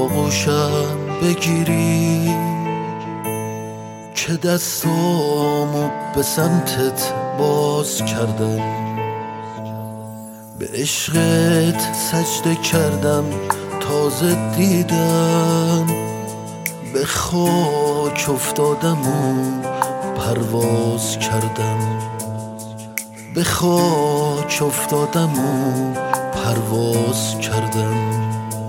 آغوشم بگیری که دستامو به سمتت باز کردم، به عشقت سجده کردم، تازه دیدم به خاک افتادم و پرواز کردم، به خاک افتادم و پرواز کردم.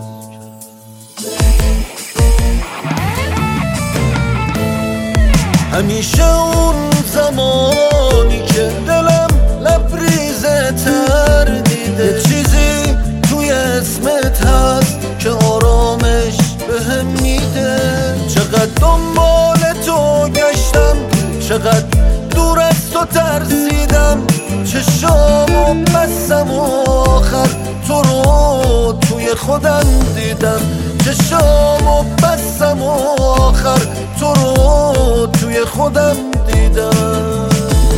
همیشه اون زمانی که دلم لبریزه تر دیده، یه چیزی توی اسمت هست که آرامش بهم میده. چقدر دنبال تو گشتم، چقدر دور از تو ترسیدم، چشامو بستم و آخر تو رو توی خودم دیدم، چشامو بستم و آخر تو رو توی خودم دیدم.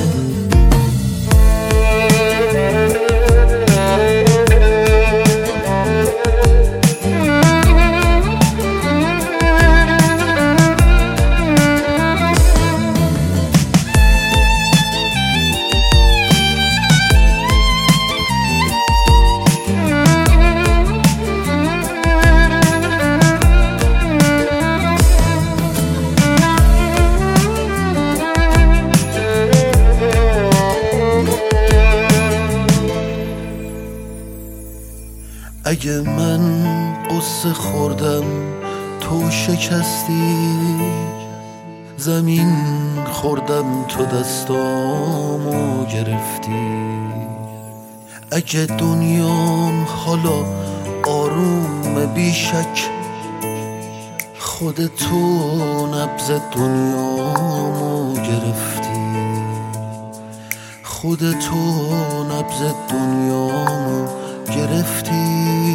اگه من قصه خوردم تو شکستی، زمین خوردم تو دستامو گرفتی. اگه دنیام حالا آروم بیشک، خود تو نبض دنیامو گرفتی، خود تو نبض دنیامو گرفتی.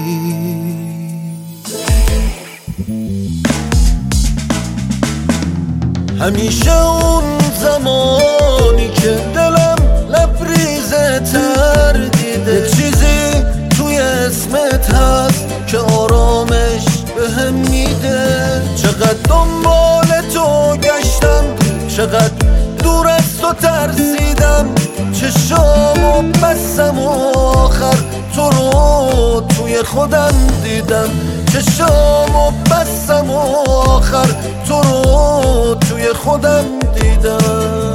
همیشه اون زمانی که دلم لبریزه تر دیده، یه چیزی توی اسمت هست که آرامش بهم میده. چقدر دنبال تو گشتم، چقدر دور از تو ترسیدم، چشامو بستم و آخر تو رو توی خودم دیدم، چشامو بستم و آخر تو رو توی خودم دیدم.